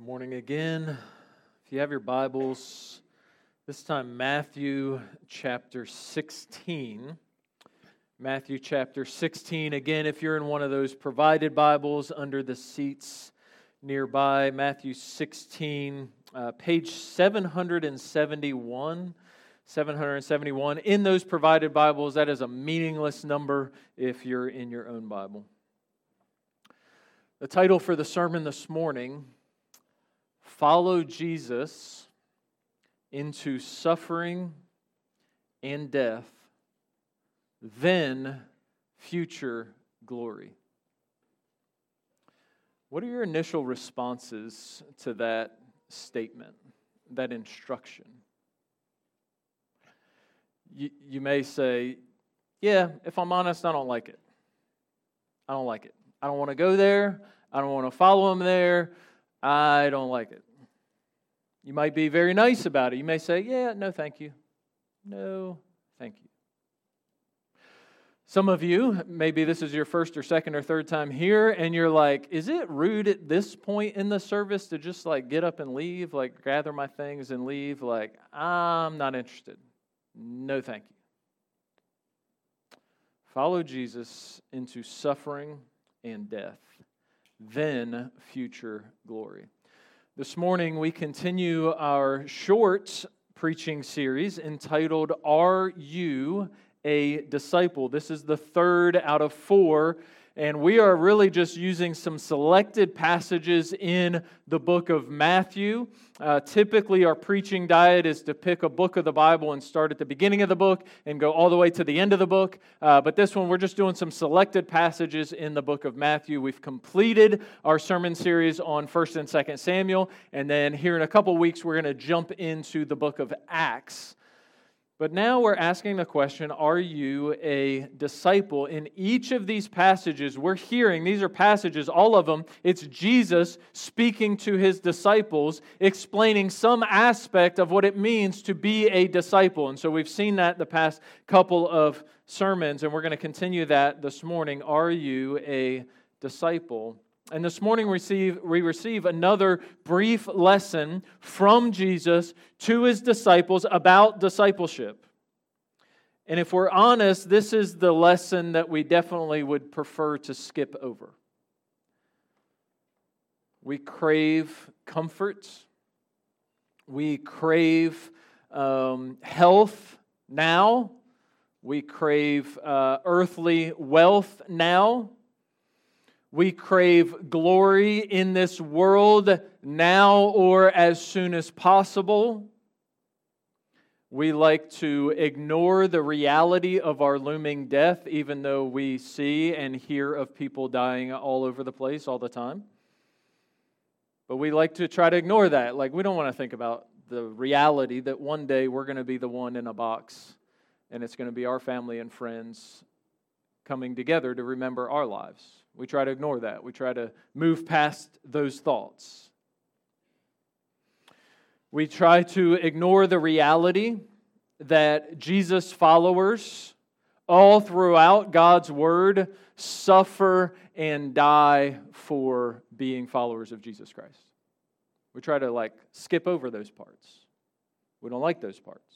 Morning again. If you have your Bibles, this time Matthew chapter 16. Matthew chapter 16. Again, if you're in one of those provided Bibles under the seats nearby, Matthew 16, page 771. 771. In those provided Bibles, that is a meaningless number if you're in your own Bible. The title for the sermon this morning: Follow Jesus into suffering and death, then future glory. What are your initial responses to that statement, that instruction? You may say, yeah, if I'm honest, I don't like it. I don't like it. I don't want to go there. I don't want to follow him there. I don't like it. You might be very nice about it. You may say, yeah, no, thank you. No, thank you. Some of you, maybe this is your first or second or third time here, and you're like, is it rude at this point in the service to just get up and leave, gather my things and leave? I'm not interested. No, thank you. Follow Jesus into suffering and death, then future glory. This morning we continue our short preaching series entitled, Are You a Disciple? This is the third out of 4, and we are really just using some selected passages in the book of Matthew. Typically our preaching diet is to pick a book of the Bible and start at the beginning of the book and go all the way to the end of the book. But this one we're just doing some selected passages in the book of Matthew. We've completed our sermon series on 1st and 2nd Samuel, and then here in a couple weeks we're going to jump into the book of Acts. But now we're asking the question, are you a disciple? In each of these passages we're hearing, these are passages, all of them, it's Jesus speaking to his disciples, explaining some aspect of what it means to be a disciple. And so we've seen that the past couple of sermons, and we're going to continue that this morning. Are you a disciple? And this morning we receive another brief lesson from Jesus to his disciples about discipleship. And if we're honest, this is the lesson that we definitely would prefer to skip over. We crave comfort. We crave health now. We crave earthly wealth now. We crave glory in this world now or as soon as possible. We like to ignore the reality of our looming death, even though we see and hear of people dying all over the place all the time. But we like to try to ignore that. We don't want to think about the reality that one day we're going to be the one in a box, and it's going to be our family and friends coming together to remember our lives. We try to ignore that. We try to move past those thoughts. We try to ignore the reality that Jesus' followers, all throughout God's Word, suffer and die for being followers of Jesus Christ. We try to skip over those parts. We don't like those parts.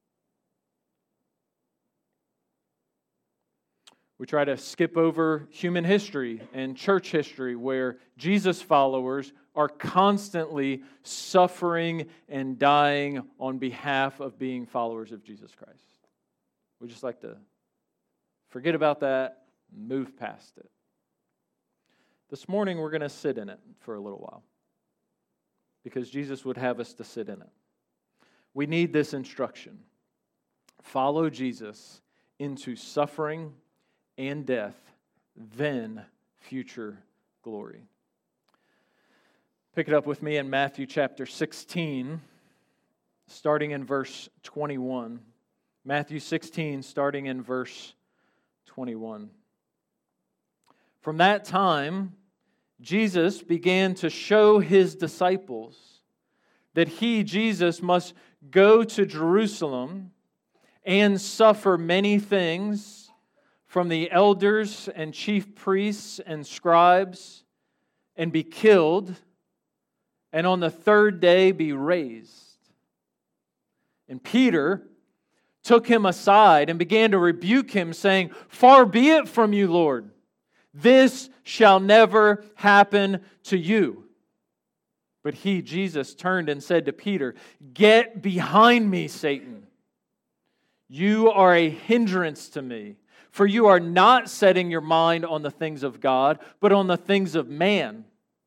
We try to skip over human history and church history where Jesus followers are constantly suffering and dying on behalf of being followers of Jesus Christ. We just like to forget about that, move past it. This morning we're going to sit in it for a little while because Jesus would have us to sit in it. We need this instruction. Follow Jesus into suffering and death, then future glory. Pick it up with me in Matthew chapter 16, starting in verse 21. Matthew 16, starting in verse 21. From that time, Jesus began to show his disciples that he, Jesus, must go to Jerusalem and suffer many things from the elders and chief priests and scribes, and be killed, and on the third day be raised." And Peter took him aside and began to rebuke him, saying, "Far be it from you, Lord. This shall never happen to you." But he, Jesus, turned and said to Peter, "Get behind me, Satan. You are a hindrance to me, for you are not setting your mind on the things of God, but on the things of man."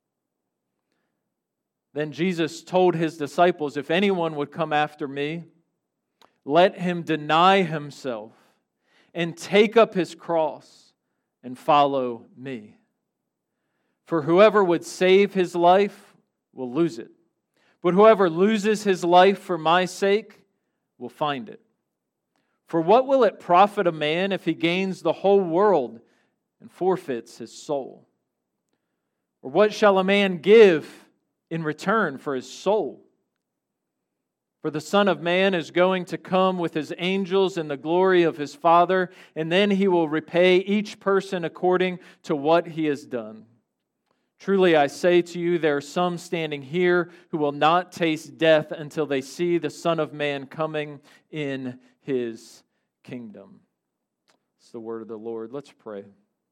Then Jesus told his disciples, "If anyone would come after me, let him deny himself and take up his cross and follow me. For whoever would save his life will lose it, but whoever loses his life for my sake will find it. For what will it profit a man if he gains the whole world and forfeits his soul? Or what shall a man give in return for his soul? For the Son of Man is going to come with his angels in the glory of his Father, and then he will repay each person according to what he has done. Truly I say to you, there are some standing here who will not taste death until they see the Son of Man coming in his kingdom." It's the word of the Lord. Let's pray.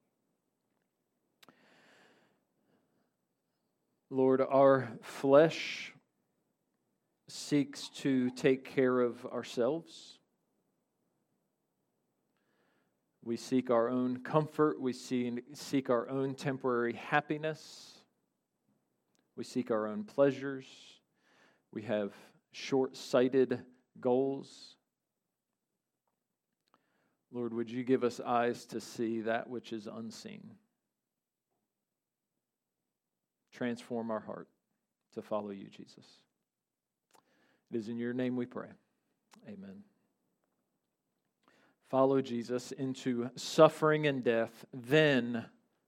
Lord, our flesh seeks to take care of ourselves. We seek our own comfort. We seek our own temporary happiness. We seek our own pleasures. We have short-sighted goals. Lord, would you give us eyes to see that which is unseen? Transform our heart to follow you, Jesus. It is in your name we pray. Amen. Follow Jesus into suffering and death, then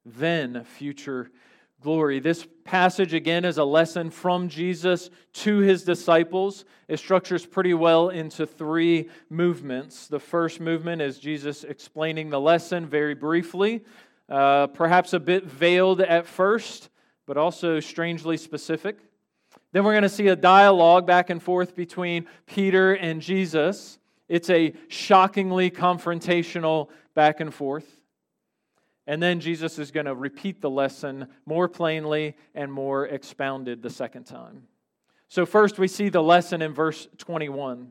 future glory. This passage, again, is a lesson from Jesus to his disciples. It structures pretty well into three movements. The first movement is Jesus explaining the lesson very briefly, perhaps a bit veiled at first, but also strangely specific. Then we're going to see a dialogue back and forth between Peter and Jesus. It's a shockingly confrontational back and forth. And then Jesus is going to repeat the lesson more plainly and more expounded the second time. So first we see the lesson in verse 21.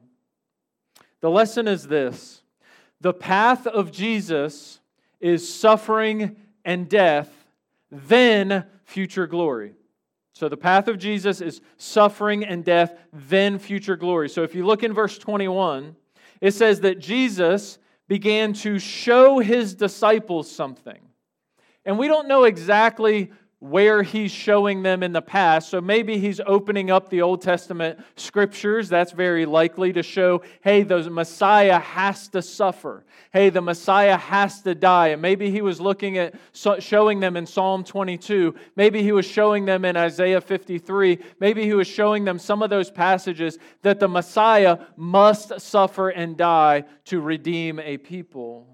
The lesson is this: the path of Jesus is suffering and death, then future glory. So the path of Jesus is suffering and death, then future glory. So if you look in verse 21, it says that Jesus began to show his disciples something. And we don't know exactly where he's showing them in the past. So maybe he's opening up the Old Testament scriptures. That's very likely to show, hey, the Messiah has to suffer. Hey, the Messiah has to die. And maybe he was looking at showing them in Psalm 22. Maybe he was showing them in Isaiah 53. Maybe he was showing them some of those passages that the Messiah must suffer and die to redeem a people.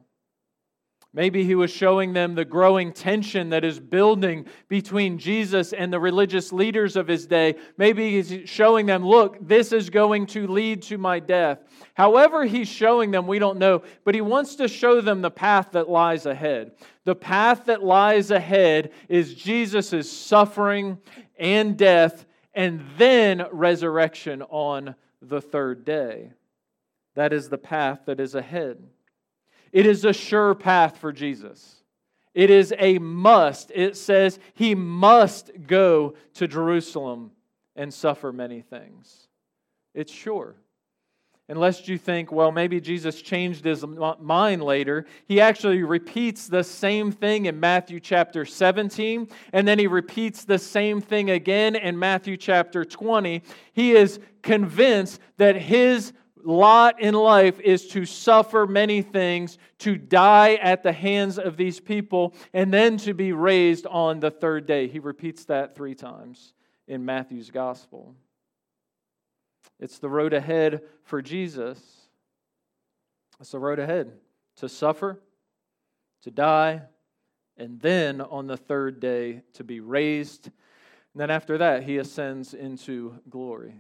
Maybe he was showing them the growing tension that is building between Jesus and the religious leaders of his day. Maybe he's showing them, look, this is going to lead to my death. However he's showing them, we don't know, but he wants to show them the path that lies ahead. The path that lies ahead is Jesus' suffering and death and then resurrection on the third day. That is the path that is ahead. It is a sure path for Jesus. It is a must. It says he must go to Jerusalem and suffer many things. It's sure. Unless you think, well, maybe Jesus changed his mind later. He actually repeats the same thing in Matthew chapter 17, and then he repeats the same thing again in Matthew chapter 20. He is convinced that his lot in life is to suffer many things, to die at the hands of these people, and then to be raised on the third day. He repeats that 3 times in Matthew's gospel. It's the road ahead for Jesus. It's the road ahead to suffer, to die, and then on the third day to be raised And then after that, he ascends into glory.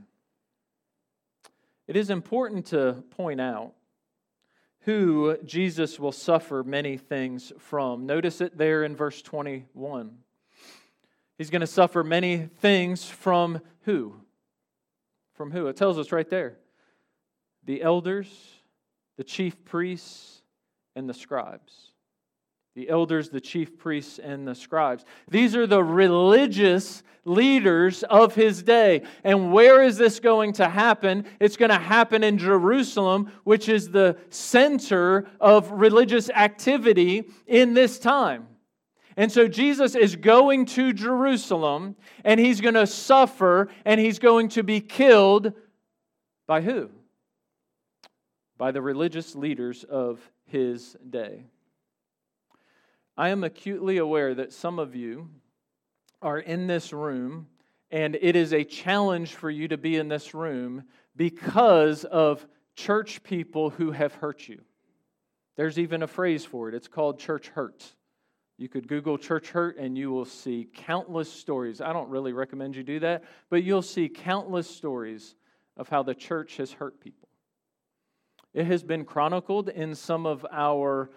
It is important to point out who Jesus will suffer many things from. Notice it there in verse 21. He's going to suffer many things from who? From who? It tells us right there. The elders, the chief priests, and the scribes. The elders, the chief priests, and the scribes. These are the religious leaders of his day. And where is this going to happen? It's going to happen in Jerusalem, which is the center of religious activity in this time. And so Jesus is going to Jerusalem, and he's going to suffer, and he's going to be killed by who? By the religious leaders of his day. I am acutely aware that some of you are in this room, and it is a challenge for you to be in this room because of church people who have hurt you. There's even a phrase for it. It's called church hurt. You could Google church hurt and you will see countless stories. I don't really recommend you do that, but you'll see countless stories of how the church has hurt people. It has been chronicled in some of our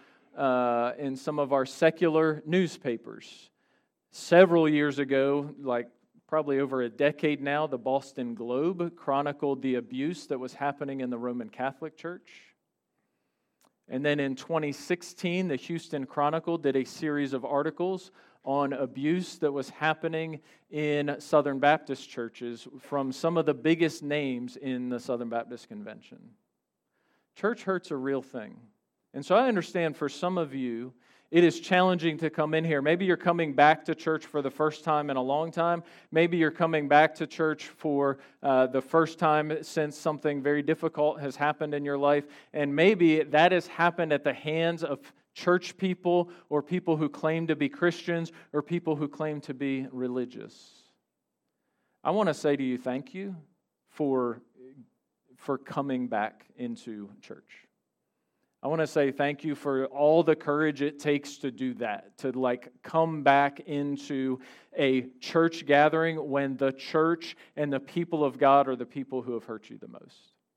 secular newspapers. Several years ago, like probably over a decade now, the Boston Globe chronicled the abuse that was happening in the Roman Catholic Church. And then in 2016, the Houston Chronicle did a series of articles on abuse that was happening in Southern Baptist churches from some of the biggest names in the Southern Baptist Convention. Church hurt's a real thing. And so I understand for some of you, it is challenging to come in here. Maybe you're coming back to church for the first time in a long time. Maybe you're coming back to church for the first time since something very difficult has happened in your life. And maybe that has happened at the hands of church people or people who claim to be Christians or people who claim to be religious. I want to say to you, thank you for coming back into church. I want to say thank you for all the courage it takes to do that, to come back into a church gathering when the church and the people of God are the people who have hurt you the most.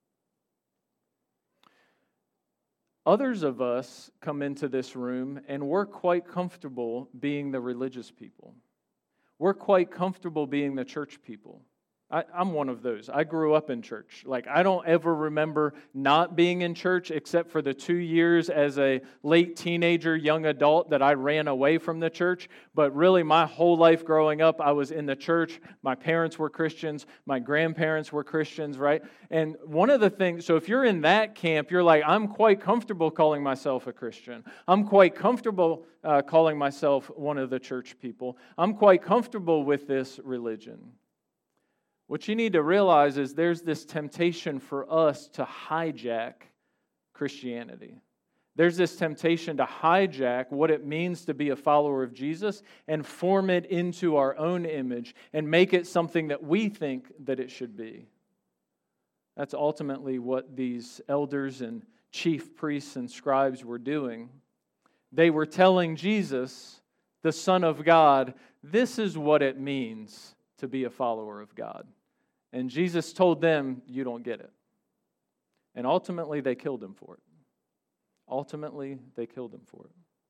Others of us come into this room and we're quite comfortable being the religious people. We're quite comfortable being the church people. I'm one of those. I grew up in church. I don't ever remember not being in church except for the 2 years as a late teenager, young adult that I ran away from the church. But really, my whole life growing up, I was in the church. My parents were Christians. My grandparents were Christians, right? And one of the things, so if you're in that camp, you're like, I'm quite comfortable calling myself a Christian. I'm quite comfortable calling myself one of the church people. I'm quite comfortable with this religion. What you need to realize is there's this temptation for us to hijack Christianity. There's this temptation to hijack what it means to be a follower of Jesus and form it into our own image and make it something that we think that it should be. That's ultimately what these elders and chief priests and scribes were doing. They were telling Jesus, the Son of God, this is what it means to be a follower of God. And Jesus told them, you don't get it. And ultimately, they killed him for it. Ultimately, they killed him for it.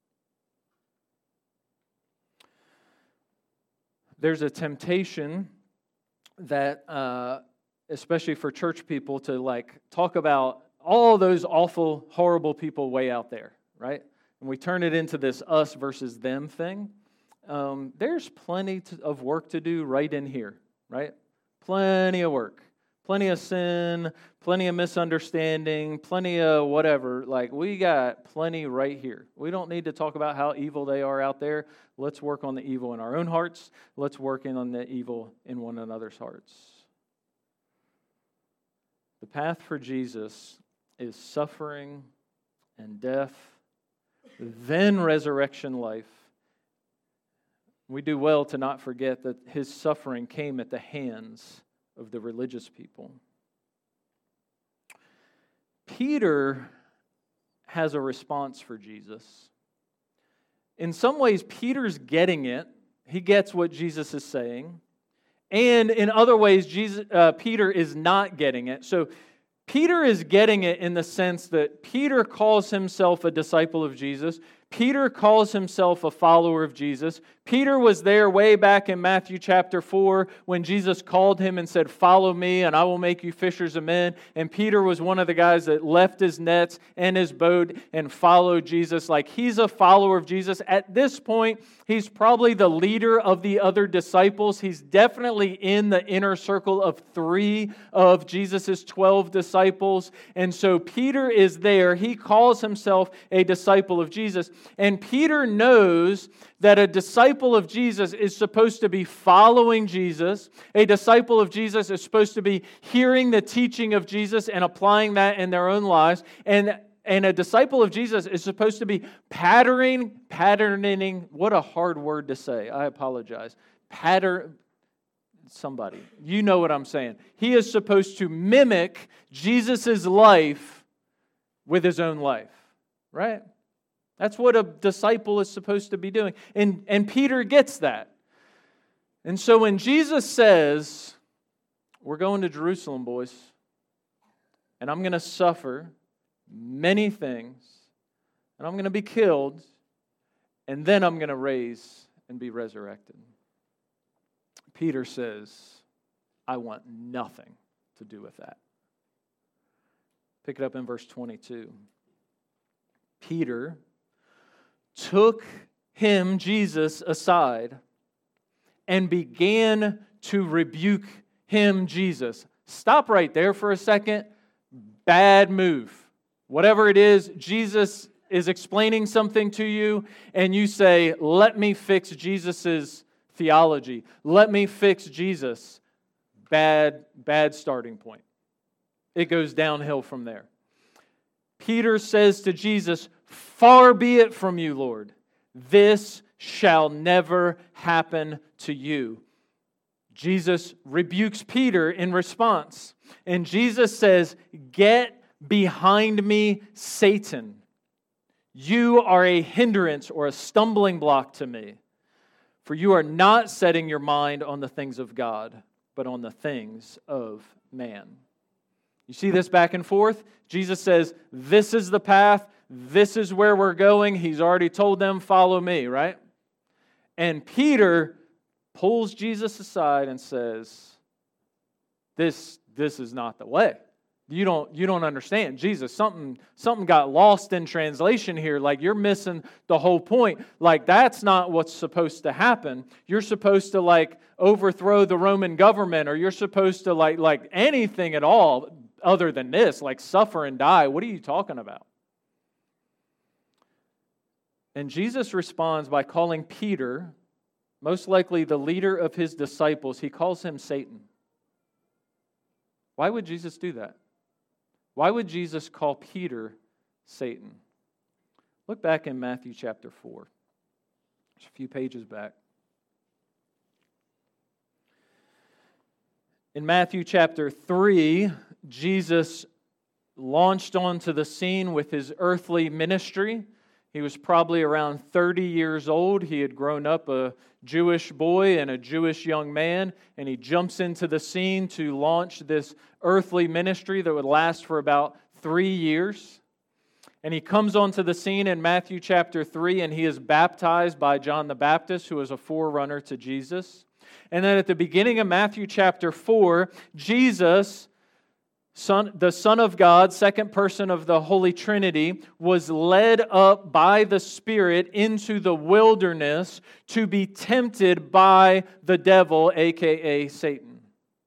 There's a temptation that, especially for church people, to talk about all those awful, horrible people way out there, right? And we turn it into this us versus them thing. There's plenty of work to do right in here, right? Plenty of work, plenty of sin, plenty of misunderstanding, plenty of whatever. We got plenty right here. We don't need to talk about how evil they are out there. Let's work on the evil in our own hearts. Let's work on the evil in one another's hearts. The path for Jesus is suffering and death, then resurrection life. We do well to not forget that his suffering came at the hands of the religious people. Peter has a response for Jesus. In some ways, Peter's getting it. He gets what Jesus is saying. And in other ways, Peter is not getting it. So Peter is getting it in the sense that Peter calls himself a disciple of Jesus. Peter calls himself a follower of Jesus. Peter was there way back in Matthew chapter 4 when Jesus called him and said, "Follow me and I will make you fishers of men." And Peter was one of the guys that left his nets and his boat and followed Jesus. Like, he's a follower of Jesus. At this point, he's probably the leader of the other disciples. He's definitely in the inner circle of 3 of Jesus' 12 disciples. And so Peter is there. He calls himself a disciple of Jesus. And Peter knows that a disciple of Jesus is supposed to be following Jesus. A disciple of Jesus is supposed to be hearing the teaching of Jesus and applying that in their own lives. And a disciple of Jesus is supposed to be patterning, what a hard word to say. I apologize. Somebody, you know what I'm saying. He is supposed to mimic Jesus' life with his own life, right? That's what a disciple is supposed to be doing. And Peter gets that. And so when Jesus says, "We're going to Jerusalem, boys, and I'm going to suffer many things, and I'm going to be killed, and then I'm going to raise and be resurrected," Peter says, "I want nothing to do with that." Pick it up in verse 22. Peter took him, Jesus, aside and began to rebuke him, Jesus. Stop right there for a second. Bad move. Whatever it is, Jesus is explaining something to you, and you say, "Let me fix Jesus' theology. Let me fix Jesus." Bad starting point. It goes downhill from there. Peter says to Jesus, "Far be it from you, Lord. This shall never happen to you." Jesus rebukes Peter in response. And Jesus says, "Get behind me, Satan. You are a hindrance or a stumbling block to me. For you are not setting your mind on the things of God, but on the things of man." You see this back and forth? Jesus says, "This is the path. This is where we're going." He's already told them, "Follow me," right? And Peter pulls Jesus aside and says, This is not the way. You don't understand. Jesus, something got lost in translation here. Like, you're missing the whole point. Like, that's not what's supposed to happen. You're supposed to, like, overthrow the Roman government, or you're supposed to, like anything at all other than this, like suffer and die. What are you talking about? And Jesus responds by calling Peter, most likely the leader of his disciples, he calls him Satan. Why would Jesus do that? Why would Jesus call Peter Satan? Look back in Matthew chapter 4. Just a few pages back. In Matthew chapter 3, Jesus launched onto the scene with his earthly ministry. He was probably around 30 years old. He had grown up a Jewish boy and a Jewish young man, and he jumps into the scene to launch this earthly ministry that would last for about 3 years. And he comes onto the scene in Matthew chapter 3, and he is baptized by John the Baptist, who is a forerunner to Jesus. And then at the beginning of Matthew chapter 4, Jesus, the Son of God, second person of the Holy Trinity, was led up by the Spirit into the wilderness to be tempted by the devil, aka Satan.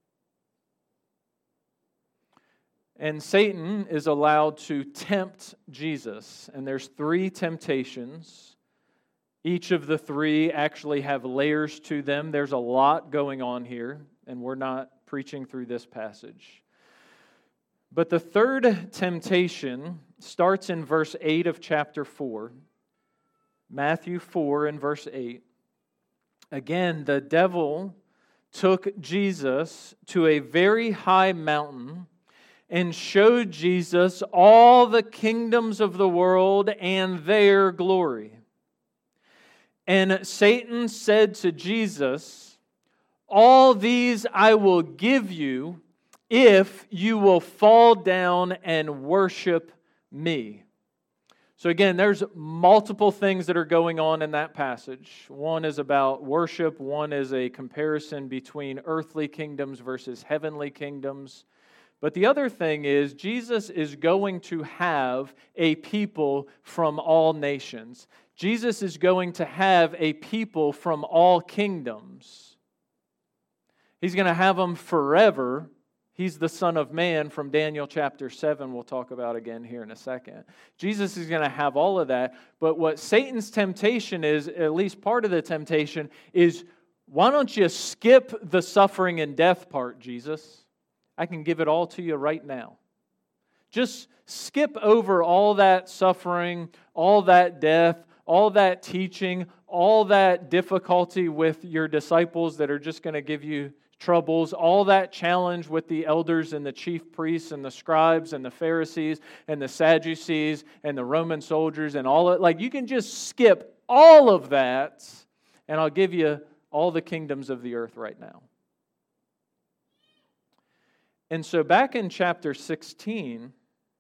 And Satan is allowed to tempt Jesus. And there's 3 temptations. Each of the 3 actually have layers to them. There's a lot going on here, and we're not preaching through this passage. But the third temptation starts in verse 8 of chapter 4. Matthew 4 and verse 8. Again, the devil took Jesus to a very high mountain and showed Jesus all the kingdoms of the world and their glory. And Satan said to Jesus, All these I will give you if you will fall down and worship me. So again, there's multiple things that are going on in that passage. One is about worship. One is a comparison between earthly kingdoms versus heavenly kingdoms. But the other thing is, Jesus is going to have a people from all nations. Jesus is going to have a people from all kingdoms. He's going to have them forever. He's the Son of Man from Daniel chapter 7, we'll talk about again here in a second. Jesus is going to have all of that, but what Satan's temptation is, at least part of the temptation, is why don't you skip the suffering and death part, Jesus? I can give it all to you right now. Just skip over all that suffering, all that death, all that teaching, all that difficulty with your disciples that are just going to give you troubles, all that challenge with the elders and the chief priests and the scribes and the Pharisees and the Sadducees and the Roman soldiers and all it. Like, you can just skip all of that and I'll give you all the kingdoms of the earth right now. And so back in chapter 16,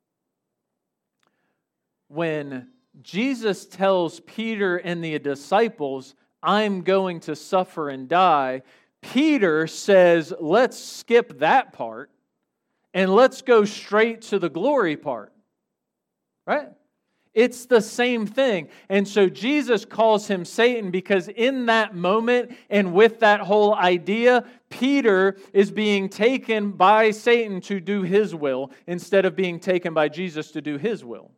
when Jesus tells Peter and the disciples, I'm going to suffer and die, Peter says, let's skip that part and let's go straight to the glory part. Right? It's the same thing. And so Jesus calls him Satan because in that moment and with that whole idea, Peter is being taken by Satan to do his will instead of being taken by Jesus to do his will.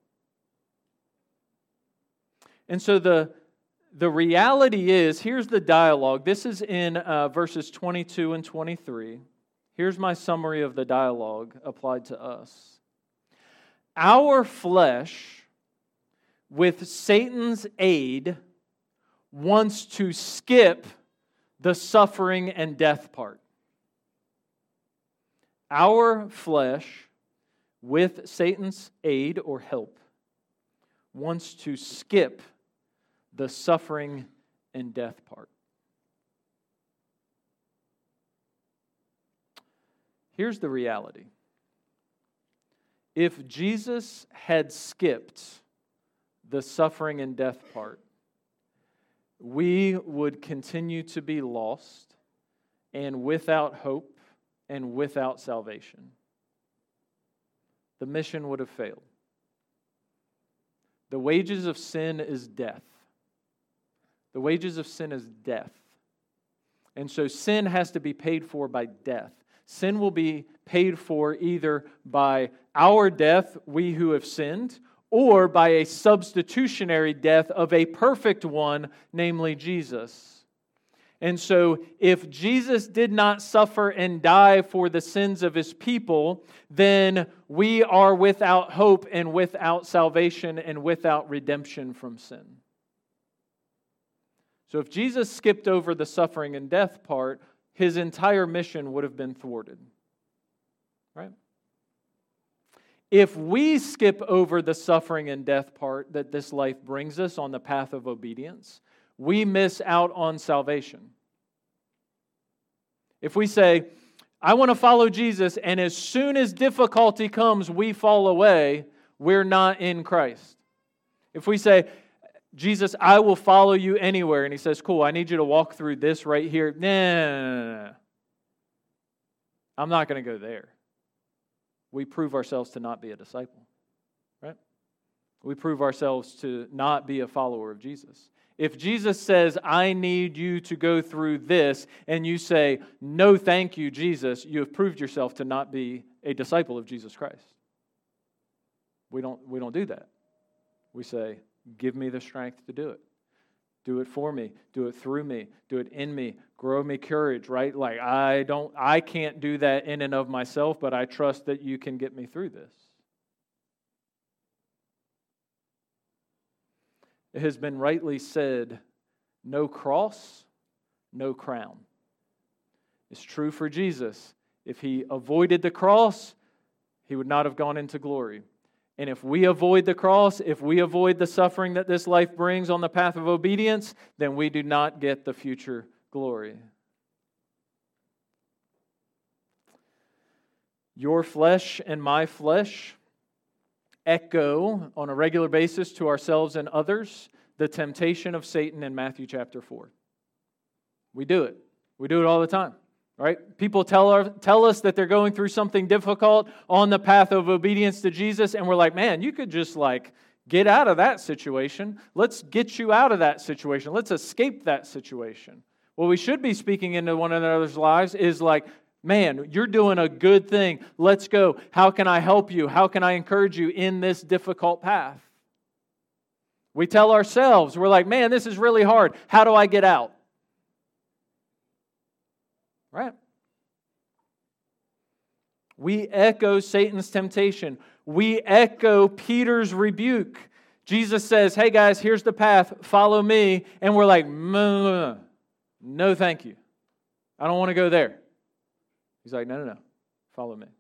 And so the reality is, here's the dialogue. This is in verses 22 and 23. Here's my summary of the dialogue applied to us. Our flesh, with Satan's aid, wants to skip the suffering and death part. Our flesh, with Satan's aid or help, wants to skip the suffering and death part. Here's the reality. If Jesus had skipped the suffering and death part, we would continue to be lost and without hope and without salvation. The mission would have failed. The wages of sin is death. The wages of sin is death. And so sin has to be paid for by death. Sin will be paid for either by our death, we who have sinned, or by a substitutionary death of a perfect one, namely Jesus. And so if Jesus did not suffer and die for the sins of His people, then we are without hope and without salvation and without redemption from sin. So if Jesus skipped over the suffering and death part, His entire mission would have been thwarted. Right? If we skip over the suffering and death part that this life brings us on the path of obedience, we miss out on salvation. If we say, I want to follow Jesus, and as soon as difficulty comes, we fall away, we're not in Christ. If we say, Jesus, I will follow you anywhere, and He says, cool, I need you to walk through this right here. Nah. I'm not going to go there. We prove ourselves to not be a disciple, right? We prove ourselves to not be a follower of Jesus. If Jesus says, I need you to go through this, and you say, no, thank you, Jesus, you have proved yourself to not be a disciple of Jesus Christ. We don't do that. We say, give me the strength to do it. Do it for me. Do it through me. Do it in me. Grow me courage, right? Like I can't do that in and of myself, but I trust that you can get me through this. It has been rightly said, no cross, no crown. It's true for Jesus. If He avoided the cross, He would not have gone into glory. And if we avoid the cross, if we avoid the suffering that this life brings on the path of obedience, then we do not get the future glory. Your flesh and my flesh echo on a regular basis to ourselves and others the temptation of Satan in Matthew chapter 4. We do it. We do it all the time, right? People tell us that they're going through something difficult on the path of obedience to Jesus, and we're like, man, you could just get out of that situation. Let's get you out of that situation. Let's escape that situation. What we should be speaking into one another's lives is man, you're doing a good thing. Let's go. How can I help you? How can I encourage you in this difficult path? We tell ourselves, we're like, man, this is really hard. How do I get out? Right? We echo Satan's temptation. We echo Peter's rebuke. Jesus says, hey guys, here's the path. Follow me. And we're like, no, thank you. I don't want to go there. He's like, no. Follow me.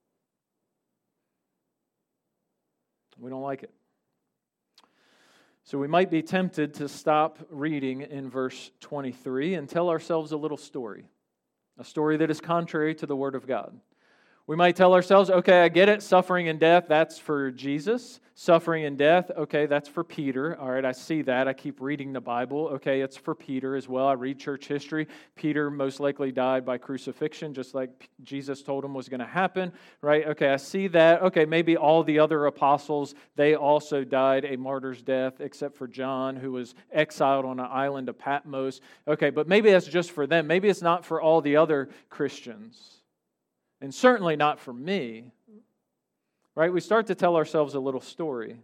We don't like it. So we might be tempted to stop reading in verse 23 and tell ourselves a little story. A story that is contrary to the Word of God. We might tell ourselves, okay, I get it, suffering and death, that's for Jesus. Suffering and death, okay, that's for Peter. All right, I see that. I keep reading the Bible. Okay, it's for Peter as well. I read church history. Peter most likely died by crucifixion, just like Jesus told him was going to happen, right? Okay, I see that. Okay, maybe all the other apostles, they also died a martyr's death, except for John, who was exiled on an island of Patmos. Okay, but maybe that's just for them. Maybe it's not for all the other Christians. And certainly not for me, right? We start to tell ourselves a little story.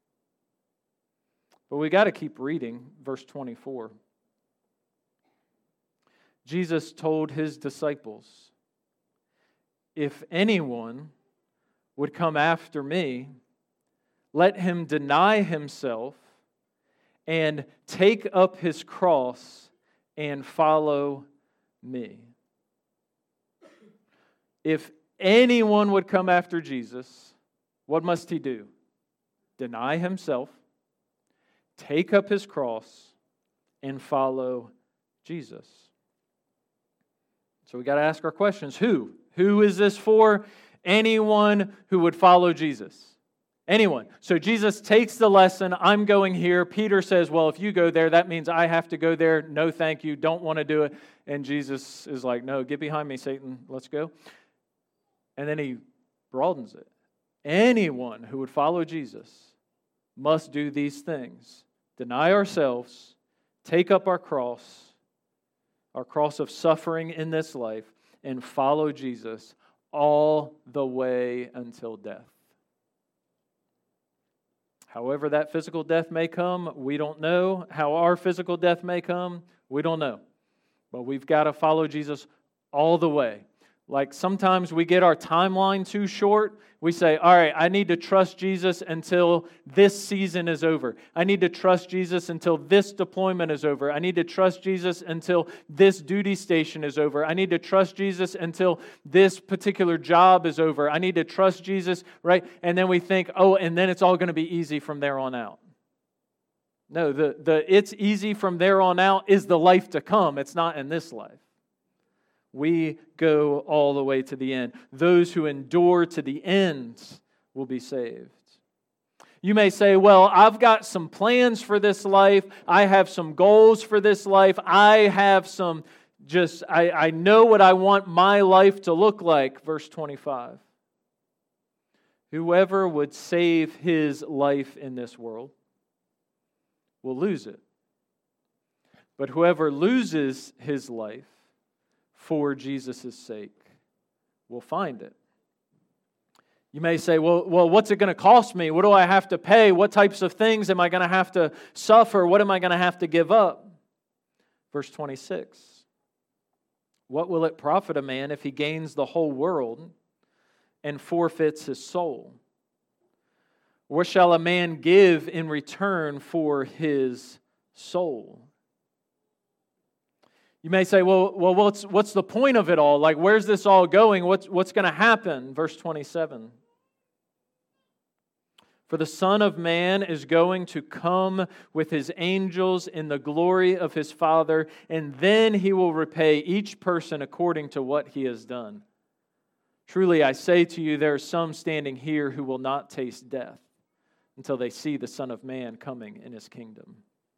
But we got to keep reading verse 24. Jesus told his disciples, if anyone would come after me, let him deny himself and take up his cross and follow me. If anyone would come after Jesus, what must he do? Deny himself, take up his cross, and follow Jesus. So we got to ask our questions. Who? Who is this for? Anyone who would follow Jesus. Anyone. So Jesus takes the lesson, I'm going here. Peter says, well, if you go there, that means I have to go there. No, thank you. Don't want to do it. And Jesus is like, no, get behind me, Satan. Let's go. And then he broadens it. Anyone who would follow Jesus must do these things. Deny ourselves, take up our cross of suffering in this life, and follow Jesus all the way until death. However that physical death may come, we don't know. How our physical death may come, we don't know. But we've got to follow Jesus all the way. Like sometimes we get our timeline too short. We say, all right, I need to trust Jesus until this season is over. I need to trust Jesus until this deployment is over. I need to trust Jesus until this duty station is over. I need to trust Jesus until this particular job is over. I need to trust Jesus, right? And then we think, oh, and then it's all going to be easy from there on out. No, the it's easy from there on out is the life to come. It's not in this life. We go all the way to the end. Those who endure to the end will be saved. You may say, well, I've got some plans for this life. I have some goals for this life. I have some I know what I want my life to look like. Verse 25. Whoever would save his life in this world will lose it. But whoever loses his life for Jesus' sake will find it. You may say, well, what's it going to cost me? What do I have to pay? What types of things am I going to have to suffer? What am I going to have to give up? Verse 26. What will it profit a man if he gains the whole world and forfeits his soul? What shall a man give in return for his soul? You may say, well, what's the point of it all? Like, where's this all going? What's going to happen? Verse 27. For the Son of Man is going to come with his angels in the glory of his Father, and then he will repay each person according to what he has done. Truly I say to you, there are some standing here who will not taste death until they see the Son of Man coming in His kingdom.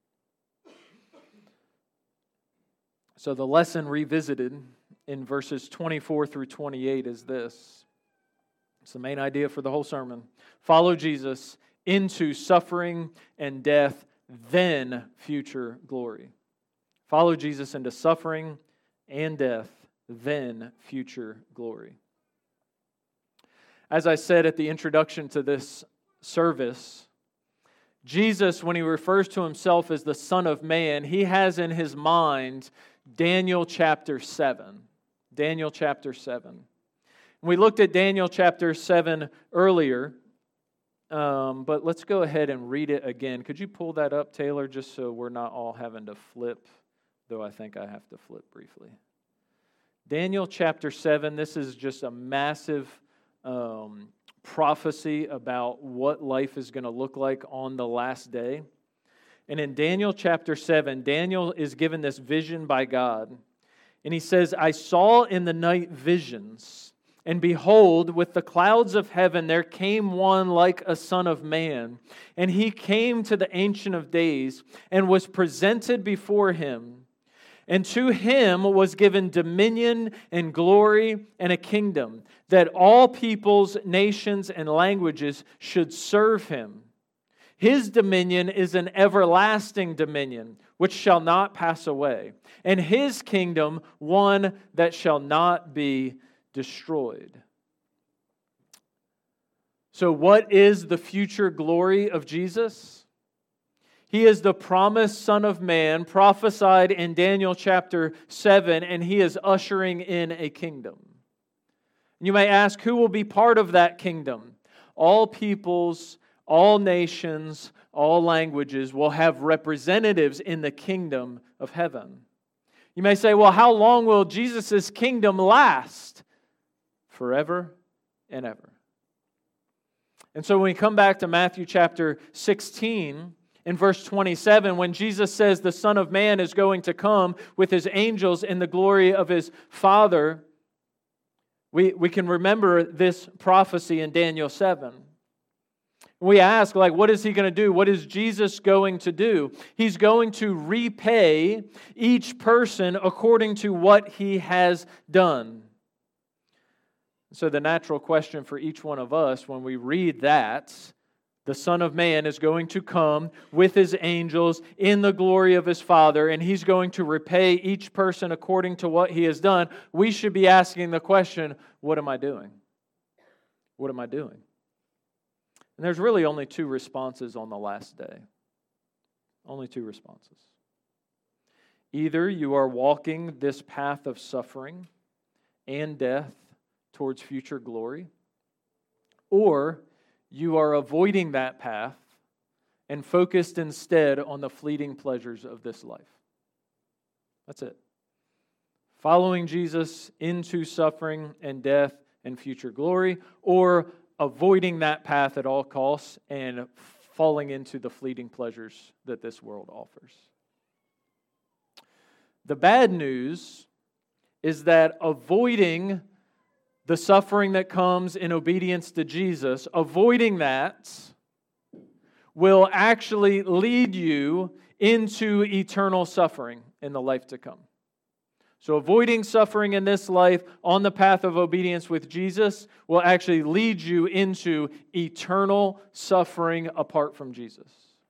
So the lesson revisited in verses 24 through 28 is this. It's the main idea for the whole sermon. Follow Jesus into suffering and death, then future glory. Follow Jesus into suffering and death, then future glory. As I said at the introduction to this service, Jesus, when He refers to Himself as the Son of Man, He has in His mind Daniel chapter 7. Daniel chapter 7. We looked at Daniel chapter 7 earlier, but let's go ahead and read it again. Could you pull that up, Taylor, just so we're not all having to flip, though I think I have to flip briefly. Daniel chapter 7, this is just a massive prophecy about what life is going to look like on the last day. And in Daniel chapter 7, Daniel is given this vision by God. And he says, I saw in the night visions, and behold, with the clouds of heaven there came one like a son of man. And he came to the Ancient of Days and was presented before him. And to him was given dominion and glory and a kingdom, that all peoples, nations, and languages should serve him. His dominion is an everlasting dominion, which shall not pass away, and His kingdom one that shall not be destroyed. So what is the future glory of Jesus? He is the promised Son of Man, prophesied in Daniel chapter 7, and He is ushering in a kingdom. You may ask, who will be part of that kingdom? All peoples, all nations, all languages will have representatives in the kingdom of heaven. You may say, well, how long will Jesus' kingdom last? Forever and ever. And so when we come back to Matthew chapter 16, in verse 27, when Jesus says the Son of Man is going to come with His angels in the glory of His Father, we can remember this prophecy in Daniel 7. We ask, what is He going to do? What is Jesus going to do? He's going to repay each person according to what he has done. So the natural question for each one of us when we read that, the Son of Man is going to come with His angels in the glory of His Father, and He's going to repay each person according to what he has done, we should be asking the question, what am I doing? What am I doing? And there's really only two responses on the last day. Only two responses. Either you are walking this path of suffering and death towards future glory, or you are avoiding that path and focused instead on the fleeting pleasures of this life. That's it. Following Jesus into suffering and death and future glory, or avoiding that path at all costs and falling into the fleeting pleasures that this world offers. The bad news is that avoiding the suffering that comes in obedience to Jesus, avoiding that will actually lead you into eternal suffering in the life to come. So avoiding suffering in this life on the path of obedience with Jesus will actually lead you into eternal suffering apart from Jesus.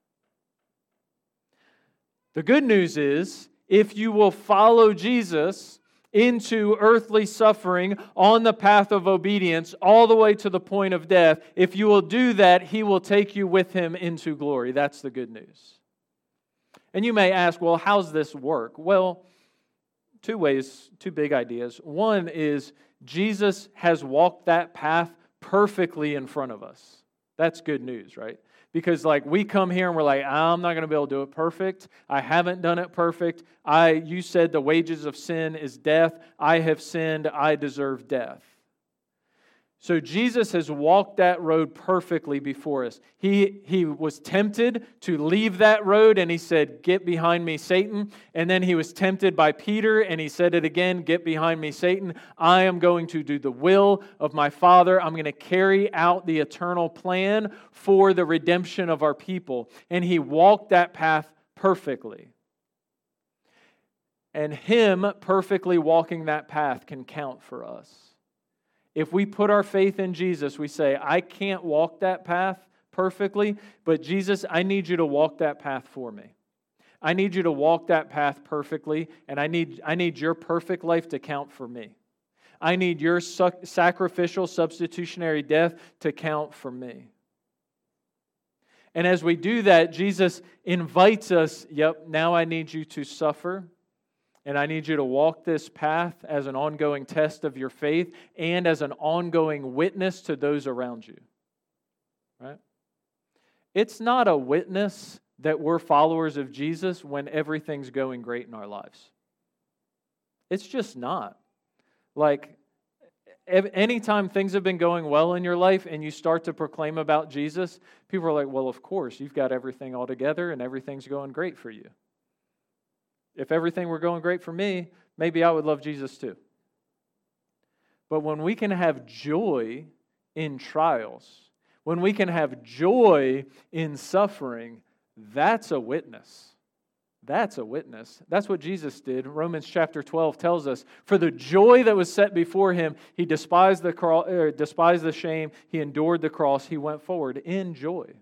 The good news is, if you will follow Jesus into earthly suffering on the path of obedience all the way to the point of death, if you will do that, He will take you with Him into glory. That's the good news. And you may ask, well, how's this work? Well, two ways, two big ideas. One is Jesus has walked that path perfectly in front of us. That's good news, right? Because we come here and we're like, I'm not going to be able to do it perfect. I haven't done it perfect. You said the wages of sin is death. I have sinned. I deserve death. So Jesus has walked that road perfectly before us. He was tempted to leave that road, and he said, "Get behind me, Satan." And then he was tempted by Peter, and he said it again, "Get behind me, Satan. I am going to do the will of my Father. I'm going to carry out the eternal plan for the redemption of our people." And he walked that path perfectly. And him perfectly walking that path can count for us. If we put our faith in Jesus, we say, "I can't walk that path perfectly, but Jesus, I need you to walk that path for me. I need you to walk that path perfectly, and I need your perfect life to count for me. I need your sacrificial, substitutionary death to count for me." And as we do that, Jesus invites us, now I need you to suffer. And I need you to walk this path as an ongoing test of your faith and as an ongoing witness to those around you. Right? It's not a witness that we're followers of Jesus when everything's going great in our lives. It's just not. Like, anytime things have been going well in your life and you start to proclaim about Jesus, people are like, "Well, of course, you've got everything all together and everything's going great for you. If everything were going great for me, maybe I would love Jesus too." But when we can have joy in trials, when we can have joy in suffering, that's a witness. That's a witness. That's what Jesus did. Romans chapter 12 tells us, "For the joy that was set before him, he despised the shame, he endured the cross, he went forward in joy."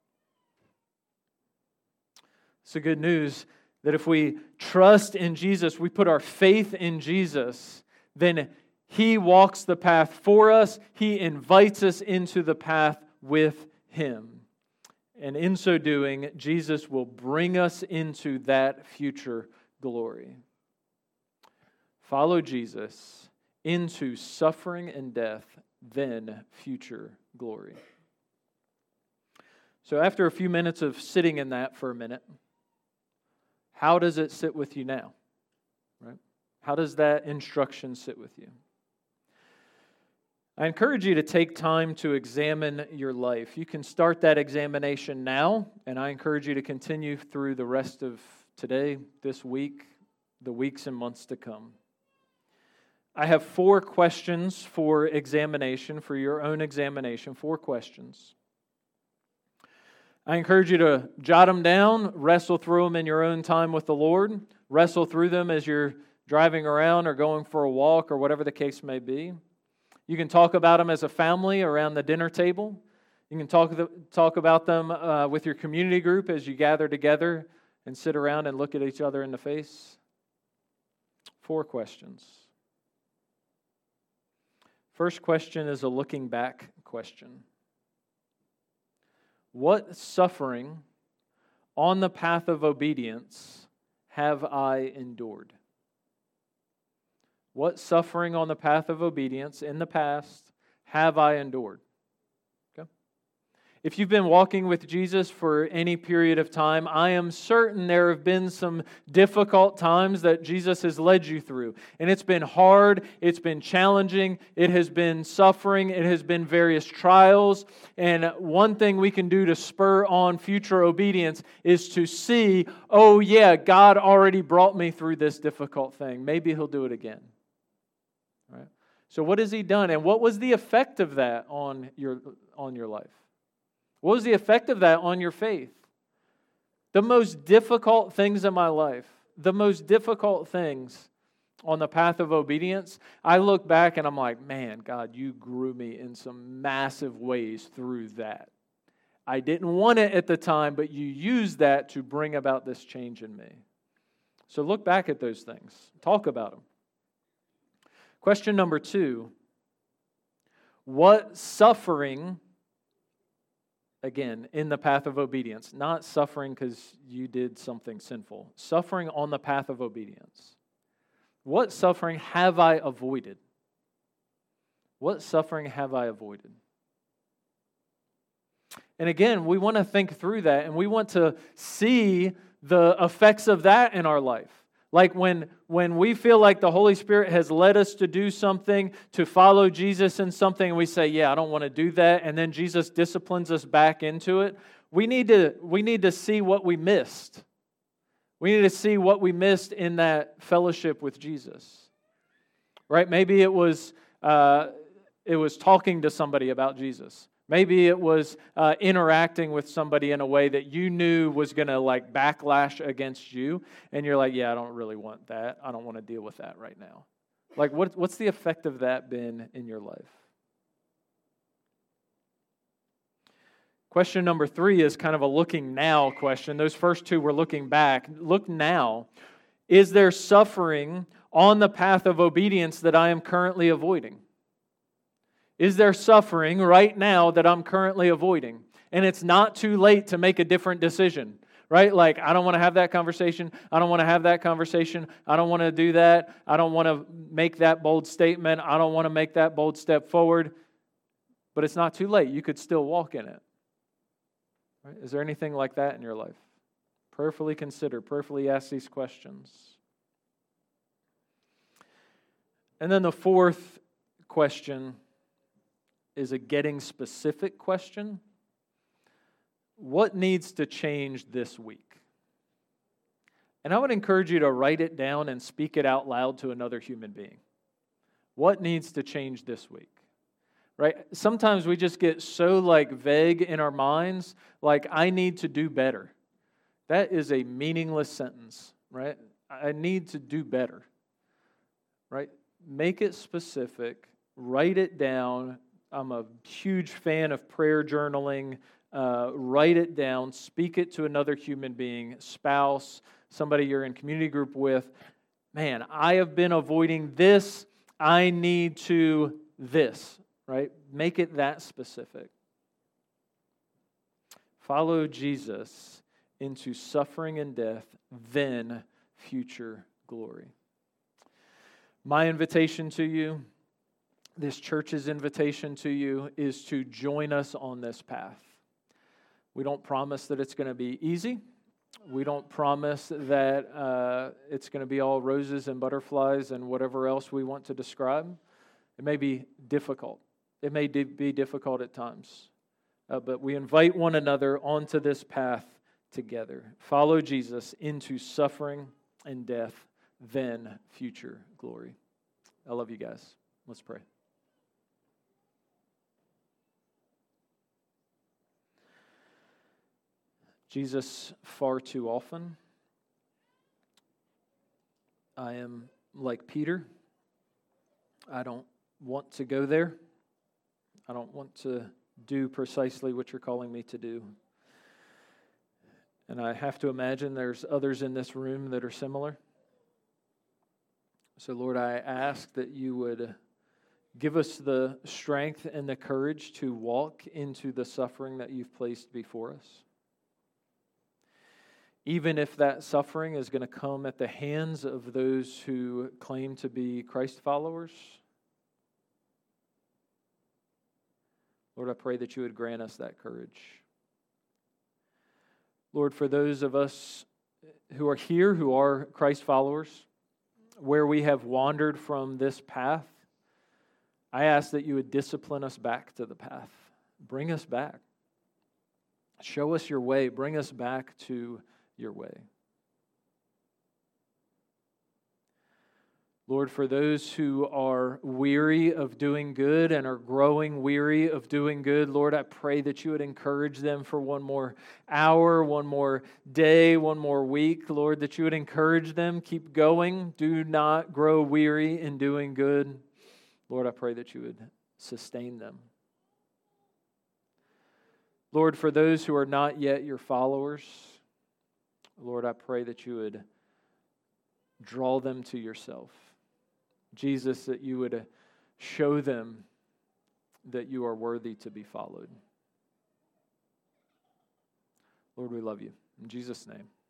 So good news that if we trust in Jesus, we put our faith in Jesus, then he walks the path for us. He invites us into the path with him. And in so doing, Jesus will bring us into that future glory. Follow Jesus into suffering and death, then future glory. So after a few minutes of sitting in that for a minute, how does it sit with you now? Right? How does that instruction sit with you? I encourage you to take time to examine your life. You can start that examination now, and I encourage you to continue through the rest of today, this week, the weeks and months to come. I have 4 questions for examination, for your own examination, 4 questions. I encourage you to jot them down, wrestle through them in your own time with the Lord, wrestle through them as you're driving around or going for a walk or whatever the case may be. You can talk about them as a family around the dinner table. You can talk about them with your community group as you gather together and sit around and look at each other in the face. 4 questions. First question is a looking back question. What suffering on the path of obedience have I endured? What suffering on the path of obedience in the past have I endured? Okay. If you've been walking with Jesus for any period of time, I am certain there have been some difficult times that Jesus has led you through. And it's been hard, it's been challenging, it has been suffering, it has been various trials. And one thing we can do to spur on future obedience is to see, oh yeah, God already brought me through this difficult thing. Maybe He'll do it again. Right? So what has He done? And what was the effect of that on your life? What was the effect of that on your faith? The most difficult things in my life, the most difficult things on the path of obedience, I look back and I'm like, man, God, you grew me in some massive ways through that. I didn't want it at the time, but you used that to bring about this change in me. So look back at those things. Talk about them. Question number 2. What suffering, again, in the path of obedience, not suffering because you did something sinful, suffering on the path of obedience. What suffering have I avoided? What suffering have I avoided? And again, we want to think through that and we want to see the effects of that in our life. Like when we feel like the Holy Spirit has led us to do something, to follow Jesus in something, and we say, yeah, I don't want to do that, and then Jesus disciplines us back into it, we need to see what we missed. We need to see what we missed in that fellowship with Jesus. Right? Maybe it was talking to somebody about Jesus. Maybe it was interacting with somebody in a way that you knew was going to like backlash against you, and you're like, yeah, I don't really want that. I don't want to deal with that right now. Like, what's the effect of that been in your life? Question number 3 is kind of a looking now question. Those first two were looking back. Look now. Is there suffering on the path of obedience that I am currently avoiding? Is there suffering right now that I'm currently avoiding? And it's not too late to make a different decision, right? Like, I don't want to have that conversation. I don't want to have that conversation. I don't want to do that. I don't want to make that bold statement. I don't want to make that bold step forward. But it's not too late. You could still walk in it. Right? Is there anything like that in your life? Prayerfully consider, prayerfully ask these questions. And then the fourth question is a getting specific question. What needs to change this week? And I would encourage you to write it down and speak it out loud to another human being. What needs to change this week? Right? Sometimes we just get so like vague in our minds, like I need to do better. That is a meaningless sentence, right? I need to do better. Right? Make it specific, write it down. I'm a huge fan of prayer journaling. Write it down, speak it to another human being, spouse, somebody you're in community group with. Man, I have been avoiding this. I need to this, right? Make it that specific. Follow Jesus into suffering and death, then future glory. My invitation to you, this church's invitation to you, is to join us on this path. We don't promise that it's going to be easy. We don't promise that it's going to be all roses and butterflies and whatever else we want to describe. It may be difficult. It may be difficult at times. But we invite one another onto this path together. Follow Jesus into suffering and death, then future glory. I love you guys. Let's pray. Jesus, far too often, I am like Peter. I don't want to go there. I don't want to do precisely what you're calling me to do. And I have to imagine there's others in this room that are similar. So, Lord, I ask that you would give us the strength and the courage to walk into the suffering that you've placed before us. Even if that suffering is going to come at the hands of those who claim to be Christ followers. Lord, I pray that you would grant us that courage. Lord, for those of us who are here, who are Christ followers, where we have wandered from this path, I ask that you would discipline us back to the path. Bring us back. Show us your way. Bring us back to your way. Lord, for those who are weary of doing good and are growing weary of doing good, Lord, I pray that you would encourage them for one more hour, one more day, one more week. Lord, that you would encourage them. Keep going. Do not grow weary in doing good. Lord, I pray that you would sustain them. Lord, for those who are not yet your followers, Lord, I pray that you would draw them to yourself. Jesus, that you would show them that you are worthy to be followed. Lord, we love you. In Jesus' name.